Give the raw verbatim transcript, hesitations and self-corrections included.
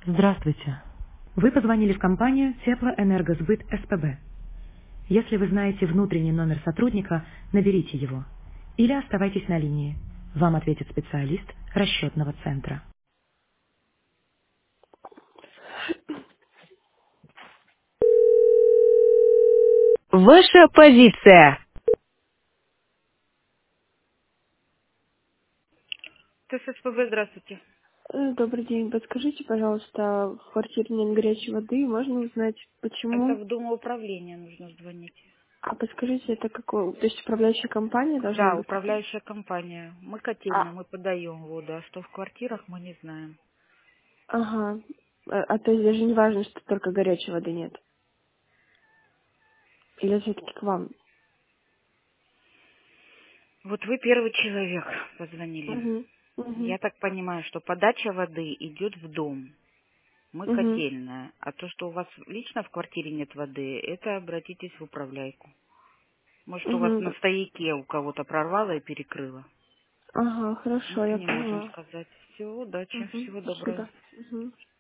Здравствуйте. Вы позвонили в компанию Теплоэнергосбыт СПБ. Если вы знаете внутренний номер сотрудника, наберите его. Или оставайтесь на линии. Вам ответит специалист расчетного центра. Ваша позиция. ТССПБ, здравствуйте. Э, Добрый день. Подскажите, пожалуйста, в квартире нет горячей воды. Можно узнать, Это почему? в Домоуправление нужно звонить. А подскажите, это какой? То есть управляющая компания должна Да, быть? управляющая компания. Мы котельная, А, мы подаем воду, а что в квартирах, мы не знаем. ага. А, а то есть даже не важно, что только горячей воды нет. Или все-таки к вам? Вот вы первый человек позвонили. Угу. Угу. Я так понимаю, что подача воды идет в дом. Мы Угу. котельная. А то, что у вас лично в квартире нет воды, это обратитесь в управляйку. Может, у вас на Угу. стояке у кого-то прорвало и перекрыло. Ага, Мы хорошо, я не можем поняла. сказать. Всего удачи, Угу. всего доброго. Спасибо. Угу.